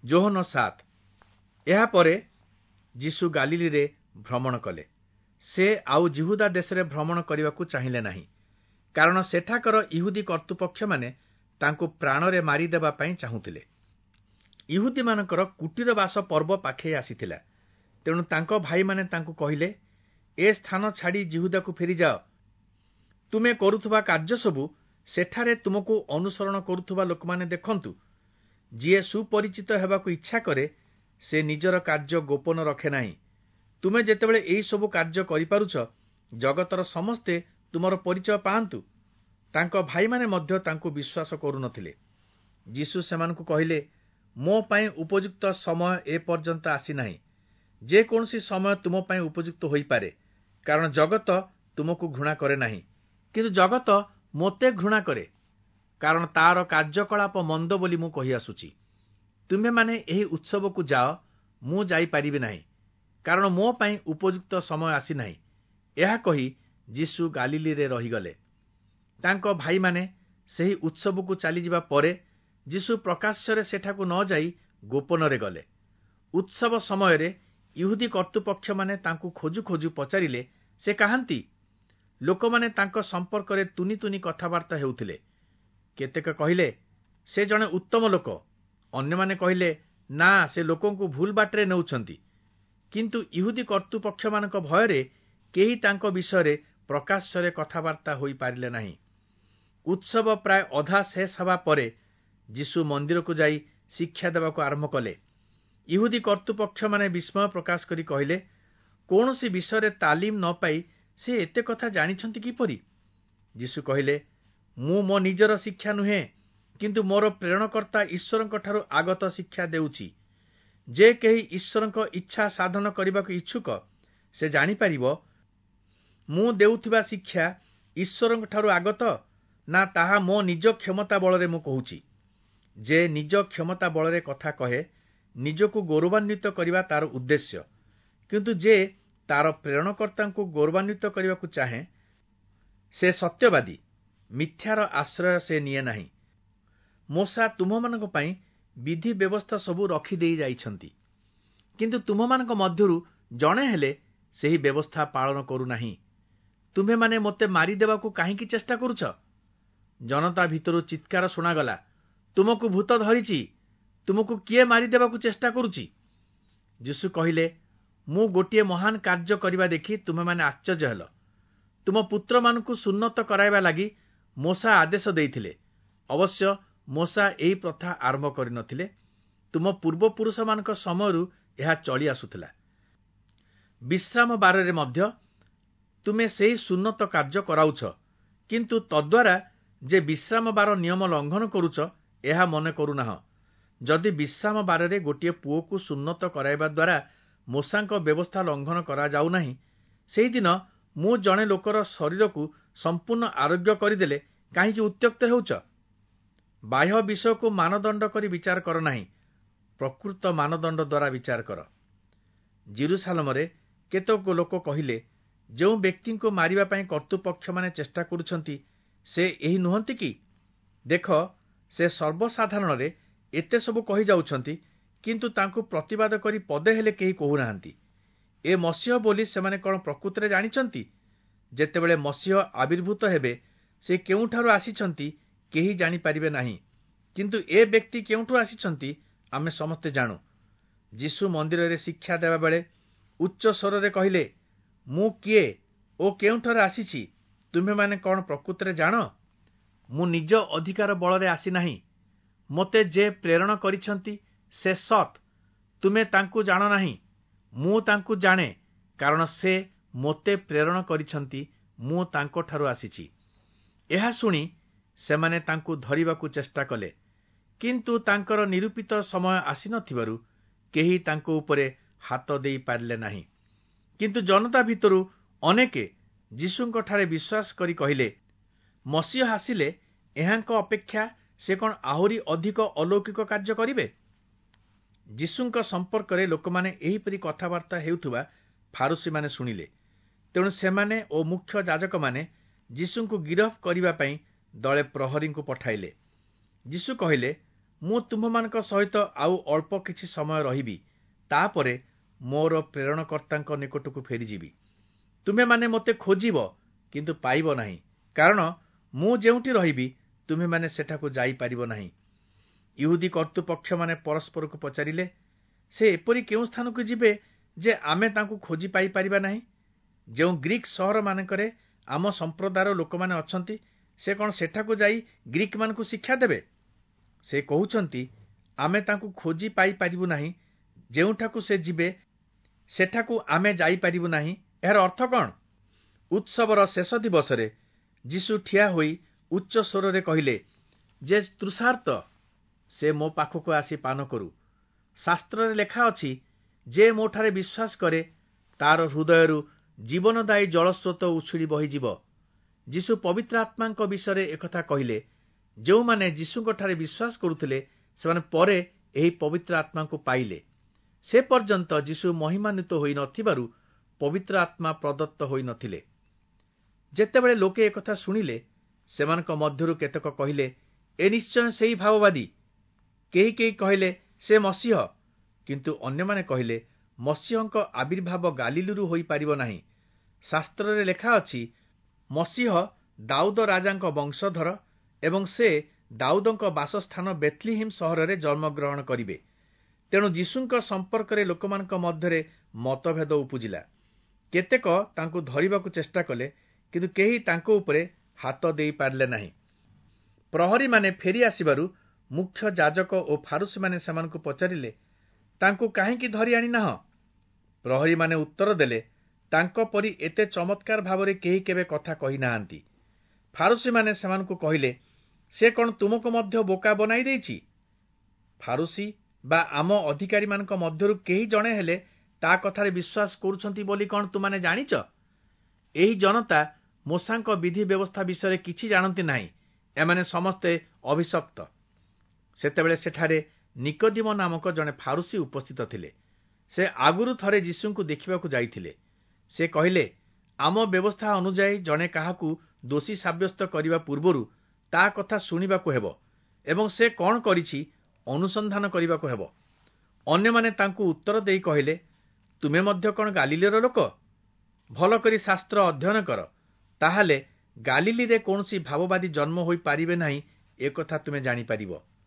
ଯୋହନ 7। ଏହାପରେ ଯୀଶୁ ଗାଲିଲୀରେ ଭ୍ରମଣ କଲେ। ସେ ଆଉ ଜିହୁଦା ଦେଶରେ ଭ୍ରମଣ କରିବାକୁ ଚାହିଁଲେ ନାହିଁ, କାରଣ ସେଠାକାର ଇହୁଦୀ କର୍ତ୍ତୃପକ୍ଷମାନେ ତାଙ୍କୁ ପ୍ରାଣରେ ମାରିଦେବା ପାଇଁ ଚାହୁଁଥିଲେ। ଇହୁଦୀମାନଙ୍କର କୁଟୀରବାସ ପର୍ବ ପାଖେଇ ଆସିଥିଲା। ତେଣୁ ତାଙ୍କ ଭାଇମାନେ ତାଙ୍କୁ କହିଲେ, ଏ ସ୍ଥାନ ଛାଡ଼ି ଜିହୁଦାକୁ ଫେରିଯାଅ। ତୁମେ କରୁଥିବା କାର୍ଯ୍ୟ ସବୁ ସେଠାରେ ତୁମକୁ ଅନୁସରଣ କରୁଥିବା ଲୋକମାନେ ଦେଖନ୍ତୁ। ଯିଏ ସୁପରିଚିତ ହେବାକୁ ଇଚ୍ଛା କରେ, ସେ ନିଜର କାର୍ଯ୍ୟ ଗୋପନ ରଖେ ନାହିଁ। ତୁମେ ଯେତେବେଳେ ଏହି ସବୁ କାର୍ଯ୍ୟ କରିପାରୁଛ, ଜଗତର ସମସ୍ତେ ତୁମର ପରିଚୟ ପାଆନ୍ତୁ। ତାଙ୍କ ଭାଇମାନେ ମଧ୍ୟ ତାଙ୍କୁ ବିଶ୍ୱାସ କରୁନଥିଲେ। ଯୀଶୁ ସେମାନଙ୍କୁ କହିଲେ, ମୋ ପାଇଁ ଉପଯୁକ୍ତ ସମୟ ଏପର୍ଯ୍ୟନ୍ତ ଆସିନାହିଁ। ଯେକୌଣସି ସମୟ ତୁମ ପାଇଁ ଉପଯୁକ୍ତ ହୋଇପାରେ, କାରଣ ଜଗତ ତୁମକୁ ଘୃଣା କରେ ନାହିଁ, କିନ୍ତୁ ଜଗତ ମୋତେ ଘୃଣା କରେ, କାରଣ ତାର କାର୍ଯ୍ୟକଳାପ ମନ୍ଦ ବୋଲି ମୁଁ କହିଆସୁଛି। ତୁମେମାନେ ଏହି ଉତ୍ସବକୁ ଯାଅ, ମୁଁ ଯାଇପାରିବି ନାହିଁ, କାରଣ ମୋ ପାଇଁ ଉପଯୁକ୍ତ ସମୟ ଆସିନାହିଁ। ଏହା କହି ଯୀଶୁ ଗାଲିଲୀରେ ରହିଗଲେ। ତାଙ୍କ ଭାଇମାନେ ସେହି ଉତ୍ସବକୁ ଚାଲିଯିବା ପରେ ଯୀଶୁ ପ୍ରକାଶ୍ୟରେ ସେଠାକୁ ନ ଯାଇ ଗୋପନରେ ଗଲେ। ଉତ୍ସବ ସମୟରେ ଇହୁଦୀ କର୍ତ୍ତୃପକ୍ଷମାନେ ତାଙ୍କୁ ଖୋଜୁ ଖୋଜୁ ପଚାରିଲେ, ସେ କାହାନ୍ତି? ଲୋକମାନେ ତାଙ୍କ ସମ୍ପର୍କରେ ତୁନି ତୁନି କଥାବାର୍ତ୍ତା ହେଉଥିଲେ। କେତେକ କହିଲେ, ସେ ଜଣେ ଉତ୍ତମ ଲୋକ। ଅନ୍ୟମାନେ କହିଲେ, ନା, ସେ ଲୋକଙ୍କୁ ଭୁଲ ବାଟରେ ନେଉଛନ୍ତି। କିନ୍ତୁ ଇହୁଦୀ କର୍ତ୍ତୃପକ୍ଷମାନଙ୍କ ଭୟରେ କେହି ତାଙ୍କ ବିଷୟରେ ପ୍ରକାଶ୍ୟରେ କଥାବାର୍ତ୍ତା ହୋଇପାରିଲେ ନାହିଁ। ଉତ୍ସବ ପ୍ରାୟ ଅଧା ଶେଷ ହେବା ପରେ ଯୀଶୁ ମନ୍ଦିରକୁ ଯାଇ ଶିକ୍ଷା ଦେବାକୁ ଆରମ୍ଭ କଲେ। ଇହୁଦୀ କର୍ତ୍ତୃପକ୍ଷମାନେ ବିସ୍ମୟ ପ୍ରକାଶ କରି କହିଲେ, କୌଣସି ବିଷୟରେ ତାଲିମ ନ ପାଇ ସେ ଏତେ କଥା ଜାଣିଛନ୍ତି କିପରି? ଯୀଶୁ କହିଲେ, ମୁଁ ମୋ ନିଜର ଶିକ୍ଷା ନୁହେଁ, କିନ୍ତୁ ମୋର ପ୍ରେରଣକର୍ତ୍ତା ଈଶ୍ୱରଙ୍କଠାରୁ ଆଗତ ଶିକ୍ଷା ଦେଉଛି। ଯେ କେହି ଈଶ୍ୱରଙ୍କ ଇଚ୍ଛା ସାଧନ କରିବାକୁ ଇଚ୍ଛୁକ, ସେ ଜାଣିପାରିବ ମୁଁ ଦେଉଥିବା ଶିକ୍ଷା ଈଶ୍ୱରଙ୍କଠାରୁ ଆଗତ, ନା ତାହା ମୋ ନିଜ କ୍ଷମତା ବଳରେ ମୁଁ କହୁଛି। ଯେ ନିଜ କ୍ଷମତା ବଳରେ କଥା କହେ, ନିଜକୁ ଗୌରବାନ୍ୱିତ କରିବା ତାର ଉଦ୍ଦେଶ୍ୟ, କିନ୍ତୁ ଯେ ତାର ପ୍ରେରଣକର୍ତ୍ତାଙ୍କୁ ଗୌରବାନ୍ୱିତ କରିବାକୁ ଚାହେଁ, ସେ ସତ୍ୟବାଦୀ। ମିଥ୍ୟାର ଆଶ୍ରୟ ସେ ନିଏ ନାହିଁ। ମୋଶା ତୁମମାନଙ୍କ ପାଇଁ ବିଧି ବ୍ୟବସ୍ଥା ସବୁ ରଖିଦେଇ ଯାଇଛନ୍ତି, କିନ୍ତୁ ତୁମମାନଙ୍କ ମଧ୍ୟରୁ ଜଣେ ହେଲେ ସେହି ବ୍ୟବସ୍ଥା ପାଳନ କରୁନାହିଁ। ତୁମେମାନେ ମୋତେ ମାରିଦେବାକୁ କାହିଁକି ଚେଷ୍ଟା କରୁଛ? ଜନତା ଭିତରୁ ଚିତ୍କାର ଶୁଣାଗଲା, ତୁମକୁ ଭୂତ ଧରିଛି, ତୁମକୁ କିଏ ମାରିଦେବାକୁ ଚେଷ୍ଟା କରୁଛି? ଯୀଶୁ କହିଲେ, ମୁଁ ଗୋଟିଏ ମହାନ କାର୍ଯ୍ୟ କରିବା ଦେଖି ତୁମେମାନେ ଆଶ୍ଚର୍ଯ୍ୟ ହେଲ। ତୁମ ପୁତ୍ରମାନଙ୍କୁ ସୁନ୍ନତ କରାଇବା ଲାଗି ମୋଶା ଆଦେଶ ଦେଇଥିଲେ। ଅବଶ୍ୟ ମୋଶା ଏହି ପ୍ରଥା ଆରମ୍ଭ କରିନଥିଲେ। ତୁମ ପୂର୍ବପୁରୁଷମାନଙ୍କ ସମୟରୁ ଏହା ଚଳି ଆସୁଥିଲା। ବିଶ୍ରାମ ବାରରେ ମଧ୍ୟ ତୁମେ ସେହି ସୁନ୍ନତ କାର୍ଯ୍ୟ କରାଉଛ, କିନ୍ତୁ ତଦ୍ୱାରା ଯେ ବିଶ୍ରାମ ବାର ନିୟମ ଲଙ୍ଘନ କରୁଛ, ଏହା ମନେ କରୁନାହ। ଯଦି ବିଶ୍ରାମ ବାରରେ ଗୋଟିଏ ପୁଅକୁ ସୁନ୍ନତ କରାଇବା ଦ୍ୱାରା ମୋଶାଙ୍କ ବ୍ୟବସ୍ଥା ଲଙ୍ଘନ କରାଯାଉନାହିଁ, ସେହିଦିନ ମୁଁ ଜଣେ ଲୋକର ଶରୀରକୁ ସମ୍ପୂର୍ଣ୍ଣ ଆରୋଗ୍ୟ କରିଦେଲେ କାହିଁକି ଉତ୍ତ୍ୟକ୍ତ ହେଉଛ? ବାହ୍ୟ ବିଷୟକୁ ମାନଦଣ୍ଡ କରି ବିଚାର କର ନାହିଁ, ପ୍ରକୃତ ମାନଦଣ୍ଡ ଦ୍ୱାରା ବିଚାର କର। ଜେରୁସାଲେମରେ କେତେକ ଲୋକ କହିଲେ, ଯେଉଁ ବ୍ୟକ୍ତିଙ୍କୁ ମାରିବା ପାଇଁ କର୍ତ୍ତୃପକ୍ଷମାନେ ଚେଷ୍ଟା କରୁଛନ୍ତି, ସେ ଏହି ନୁହନ୍ତି କି? ଦେଖ, ସେ ସର୍ବସାଧାରଣରେ ଏତେ ସବୁ କହିଯାଉଛନ୍ତି, କିନ୍ତୁ ତାଙ୍କୁ ପ୍ରତିବାଦ କରି ପଦେ ହେଲେ କେହି କହୁନାହାନ୍ତି। ଏ ମସିହ ବୋଲି ସେମାନେ କ'ଣ ପ୍ରକୃତରେ ଜାଣିଛନ୍ତି? ଯେତେବେଳେ ମସିହ ଆବିର୍ଭୂତ ହେବେ, ସେ କେଉଁଠାରୁ ଆସିଛନ୍ତି କେହି ଜାଣିପାରିବେ ନାହିଁ, କିନ୍ତୁ ଏ ବ୍ୟକ୍ତି କେଉଁଠୁ ଆସିଛନ୍ତି ଆମେ ସମସ୍ତେ ଜାଣୁ। ଯୀଶୁ ମନ୍ଦିରରେ ଶିକ୍ଷା ଦେବାବେଳେ ଉଚ୍ଚ ସ୍ୱରରେ କହିଲେ, ମୁଁ କିଏ ଓ କେଉଁଠାରୁ ଆସିଛି ତୁମେମାନେ କ'ଣ ପ୍ରକୃତରେ ଜାଣ? ମୁଁ ନିଜ ଅଧିକାର ବଳରେ ଆସିନାହିଁ। ମୋତେ ଯେ ପ୍ରେରଣ କରିଛନ୍ତି ସେ ସତ୍। ତୁମେ ତାଙ୍କୁ ଜାଣ ନାହିଁ, ମୁଁ ତାଙ୍କୁ ଜାଣେ, କାରଣ ସେ ମୋତେ ପ୍ରେରଣ କରିଛନ୍ତି। ମୁଁ ତାଙ୍କଠାରୁ ଆସିଛି। ଏହା ଶୁଣି ସେମାନେ ତାଙ୍କୁ ଧରିବାକୁ ଚେଷ୍ଟା କଲେ, କିନ୍ତୁ ତାଙ୍କର ନିରୂପିତ ସମୟ ଆସିନଥିବାରୁ କେହି ତାଙ୍କ ଉପରେ ହାତ ଦେଇପାରିଲେ ନାହିଁ। କିନ୍ତୁ ଜନତା ଭିତରୁ ଅନେକେ ଯୀଶୁଙ୍କଠାରେ ବିଶ୍ୱାସ କରି କହିଲେ, ମସିହ ଆସିଲେ ଏହାଙ୍କ ଅପେକ୍ଷା ସେ କ'ଣ ଆହୁରି ଅଧିକ ଅଲୌକିକ କାର୍ଯ୍ୟ କରିବେ? ଯୀଶୁଙ୍କ ସମ୍ପର୍କରେ ଲୋକମାନେ ଏହିପରି କଥାବାର୍ତ୍ତା ହେଉଥିବା ଫାରୁସୀମାନେ ଶୁଣିଲେ। ତେଣୁ ସେମାନେ ଓ ମୁଖ୍ୟ ଯାଜକମାନେ ଯୀଶୁଙ୍କୁ ଗିରଫ କରିବା ପାଇଁ ଦଳେ ପ୍ରହରୀଙ୍କୁ ପଠାଇଲେ। ଯୀଶୁ କହିଲେ, ମୁଁ ତୁମ୍ଭମାନଙ୍କ ସହିତ ଆଉ ଅଳ୍ପ କିଛି ସମୟ ରହିବି, ତାପରେ ମୋର ପ୍ରେରଣକର୍ତ୍ତାଙ୍କ ନିକଟକୁ ଫେରିଯିବି। ତୁମେମାନେ ମୋତେ ଖୋଜିବ, କିନ୍ତୁ ପାଇବ ନାହିଁ, କାରଣ ମୁଁ ଯେଉଁଠି ରହିବି ତୁମେମାନେ ସେଠାକୁ ଯାଇପାରିବ ନାହିଁ। ଇହୁଦୀ କର୍ତ୍ତୃପକ୍ଷମାନେ ପରସ୍ପରକୁ ପଚାରିଲେ, ସେ ଏପରି କେଉଁ ସ୍ଥାନକୁ ଯିବେ ଯେ ଆମେ ତାଙ୍କୁ ଖୋଜି ପାଇପାରିବା ନାହିଁ? ଯେଉଁ ଗ୍ରୀକ୍ ସହରମାନଙ୍କରେ ଆମ ସମ୍ପ୍ରଦାୟର ଲୋକମାନେ ଅଛନ୍ତି, ସେ କ'ଣ ସେଠାକୁ ଯାଇ ଗ୍ରୀକମାନଙ୍କୁ ଶିକ୍ଷା ଦେବେ? ସେ କହୁଛନ୍ତି, ଆମେ ତାଙ୍କୁ ଖୋଜି ପାଇପାରିବୁ ନାହିଁ। ଯେଉଁଠାକୁ ସେ ଯିବେ ସେଠାକୁ ଆମେ ଯାଇପାରିବୁ ନାହିଁ। ଏହାର ଅର୍ଥ କ'ଣ? ଉତ୍ସବର ଶେଷ ଦିବସରେ ଯୀଶୁ ଠିଆ ହୋଇ ଉଚ୍ଚ ସ୍ୱରରେ କହିଲେ, ଯେ ତୃଷାର୍ତ୍ତ ସେ ମୋ ପାଖକୁ ଆସି ପାନ କରୁ। ଶାସ୍ତ୍ରରେ ଲେଖା ଅଛି, ଯେ ମୋଠାରେ ବିଶ୍ୱାସ କରେ ତାର ହୃଦୟରୁ ଜୀବନଦାୟୀ ଜଳସ୍ରୋତ ଉଛୁଳି ବହିଯିବ। ଯୀଶୁ ପବିତ୍ର ଆତ୍ମାଙ୍କ ବିଷୟରେ ଏକଥା କହିଲେ। ଯେଉଁମାନେ ଯୀଶୁଙ୍କଠାରେ ବିଶ୍ୱାସ କରୁଥିଲେ, ସେମାନେ ପରେ ଏହି ପବିତ୍ର ଆତ୍ମାଙ୍କୁ ପାଇଲେ। ସେ ପର୍ଯ୍ୟନ୍ତ ଯୀଶୁ ମହିମାନ୍ୱିତ ହୋଇ ନଥିବାରୁ ପବିତ୍ର ଆତ୍ମା ପ୍ରଦତ୍ତ ହୋଇ ନଥିଲେ। ଯେତେବେଳେ ଲୋକେ ଏକଥା ଶୁଣିଲେ, ସେମାନଙ୍କ ମଧ୍ୟରୁ କେତେକ କହିଲେ, ଏ ନିଶ୍ଚୟ ସେହି ଭାବବାଦୀ। କେହି କେହି କହିଲେ, ସେ ମସିହ। କିନ୍ତୁ ଅନ୍ୟମାନେ କହିଲେ, ମସିହଙ୍କ ଆବିର୍ଭାବ ଗାଲିଲରୁ ହୋଇପାରିବ ନାହିଁ। ଶାସ୍ତ୍ରରେ ଲେଖା ଅଛି, ମସିହ ଦାଉଦ ରାଜାଙ୍କ ବଂଶଧର ଏବଂ ସେ ଦାଉଦଙ୍କ ବାସସ୍ଥାନ ବେଥଲିହେମ ସହରରେ ଜନ୍ମଗ୍ରହଣ କରିବେ। ତେଣୁ ଯୀଶୁଙ୍କ ସମ୍ପର୍କରେ ଲୋକମାନଙ୍କ ମଧ୍ୟରେ ମତଭେଦ ଉପୁଜିଲା। କେତେକ ତାଙ୍କୁ ଧରିବାକୁ ଚେଷ୍ଟା କଲେ, କିନ୍ତୁ କେହି ତାଙ୍କ ଉପରେ ହାତ ଦେଇପାରିଲେ ନାହିଁ। ପ୍ରହରୀମାନେ ଫେରି ଆସିବାରୁ ମୁଖ୍ୟ ଯାଜକ ଓ ଫାରୁସୀମାନେ ସେମାନଙ୍କୁ ପଚାରିଲେ, ତାଙ୍କୁ କାହିଁକି ଧରି ଆଣିନାହଁ? ପ୍ରହରୀମାନେ ଉତ୍ତର ଦେଲେ, ତାଙ୍କ ପରି ଏତେ ଚମତ୍କାର ଭାବରେ କେହି କେବେ କଥା କହିନାହାନ୍ତି। ଫାରୁସୀମାନେ ସେମାନଙ୍କୁ କହିଲେ, ସେ କ'ଣ ତୁମକୁ ମଧ୍ୟ ବୋକା ବନାଇ ଦେଇଛି? ଫାରୁସୀ ବା ଆମ ଅଧିକାରୀମାନଙ୍କ ମଧ୍ୟରୁ କେହି ଜଣେ ହେଲେ ତା କଥାରେ ବିଶ୍ୱାସ କରୁଛନ୍ତି ବୋଲି କ'ଣ ତୁମାନେ ଜାଣିଛ? ଏହି ଜନତା ମୋଶାଙ୍କ ବିଧି ବ୍ୟବସ୍ଥା ବିଷୟରେ କିଛି ଜାଣନ୍ତି ନାହିଁ। ଏମାନେ ସମସ୍ତେ ଅଭିଶପ୍ତ। ସେତେବେଳେ ସେଠାରେ ନିକୋଦିମ ନାମକ ଜଣେ ଫାରୁସୀ ଉପସ୍ଥିତ ଥିଲେ। ସେ ଆଗରୁ ଥରେ ଯୀଶୁଙ୍କୁ ଦେଖିବାକୁ ଯାଇଥିଲେ। ସେ କହିଲେ, ଆମ ବ୍ୟବସ୍ଥା ଅନୁଯାୟୀ ଜଣେ କାହାକୁ ଦୋଷୀ ସାବ୍ୟସ୍ତ କରିବା ପୂର୍ବରୁ ତା କଥା ଶୁଣିବାକୁ ହେବ ଏବଂ ସେ କ'ଣ କରିଛି ଅନୁସନ୍ଧାନ କରିବାକୁ ହେବ। ଅନ୍ୟମାନେ ତାଙ୍କୁ ଉତ୍ତର ଦେଇ କହିଲେ, ତୁମେ ମଧ୍ୟ କ'ଣ ଗାଲିଲର ଲୋକ? ଭଲ କରି ଶାସ୍ତ୍ର ଅଧ୍ୟୟନ କର, ତାହେଲେ ଗାଲିଲରେ କୌଣସି ଭାବବାଦୀ ଜନ୍ମ ହୋଇପାରିବେ ନାହିଁ, ଏକଥା ତୁମେ ଜାଣିପାରିବ।